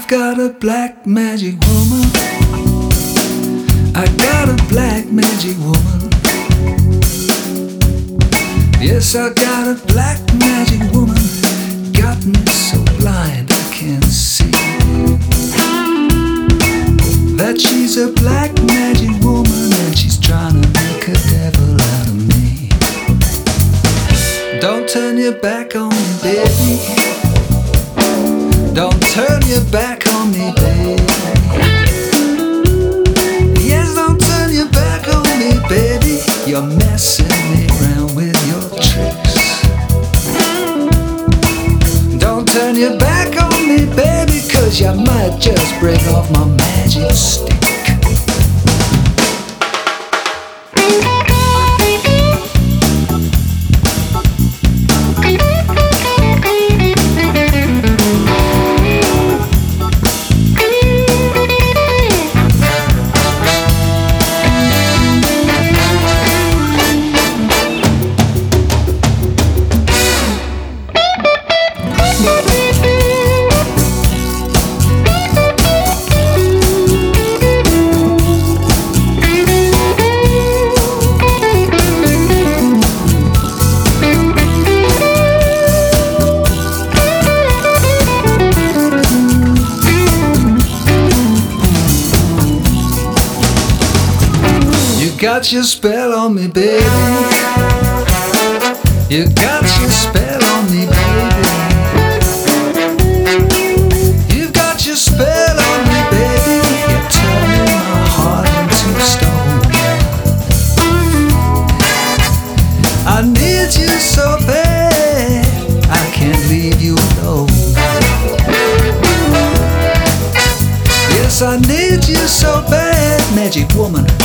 got a black magic woman. I got a black magic woman. Yes, I got a black magic woman. Got me so blind I can't see that she's a black magic woman, and she's trying to make a devil out of me. Don't turn your back on me, baby. Don't turn your back on me, baby. Yes, don't turn your back on me, baby. You're messing me around with your tricks. Don't turn your back on me, baby, 'cause you might just break off my magic stick. Got your spell on me, baby. You got your spell on me, baby. You've got your spell on me, baby. You're turning my heart into stone. I need you so bad, I can't leave you alone. Yes, I need you so bad, magic woman.